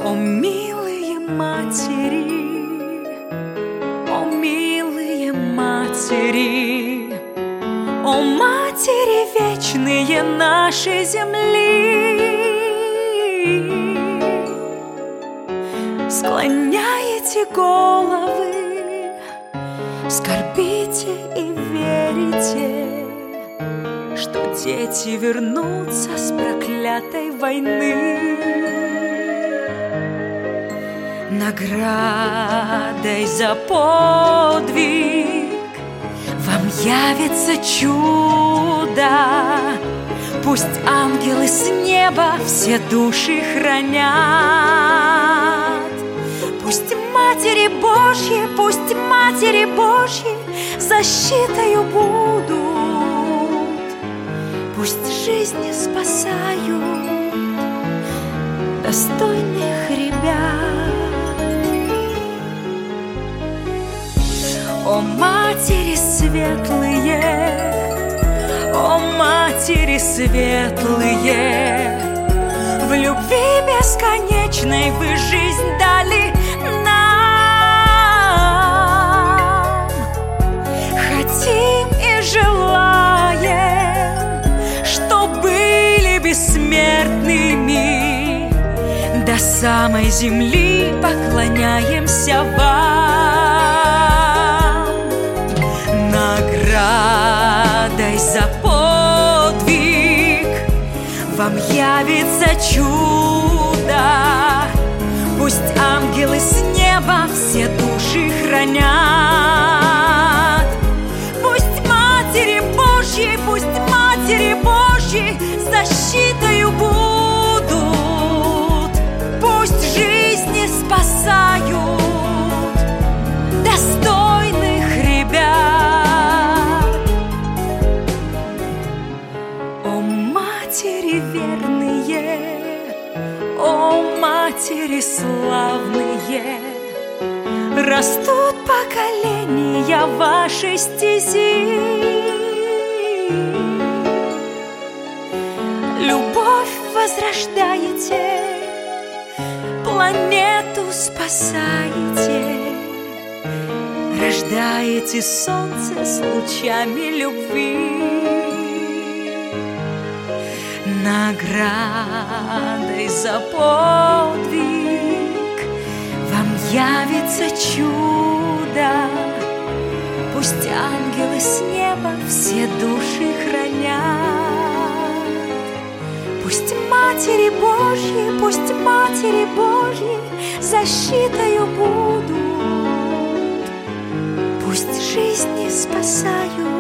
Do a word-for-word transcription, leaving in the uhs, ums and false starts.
О, милые матери, о, милые матери, о, матери вечные нашей земли, склоняете головы, скорбите и верите, что дети вернутся с проклятой войны. Наградой за подвиг вам явится чудо. Пусть ангелы с неба все души хранят. Пусть Матери Божьи, пусть Матери Божьи защитою будут. Пусть жизни спасают достойных ребят. О, матери светлые, о, матери светлые, в любви бесконечной вы жизнь дали нам. Хотим и желаем, чтоб были бессмертными, до самой земли поклоняемся вам. Наградой за подвиг вам явится чудо. Пусть ангелы с неба все души хранят. Пусть Матери Божьи, пусть Матери Божьи защитою будут. Пусть жизни спасают достойных ребят. О, матери верные, о, матери славные, растут поколения вашей стези. Любовь возрождаете, планету спасаете, рождаете солнце с лучами любви. Наградой за подвиг вам явится чудо. Пусть ангелы с неба все души хранят. Пусть Матери Божьи, пусть Матери Божьи защитою будут. Пусть жизни спасают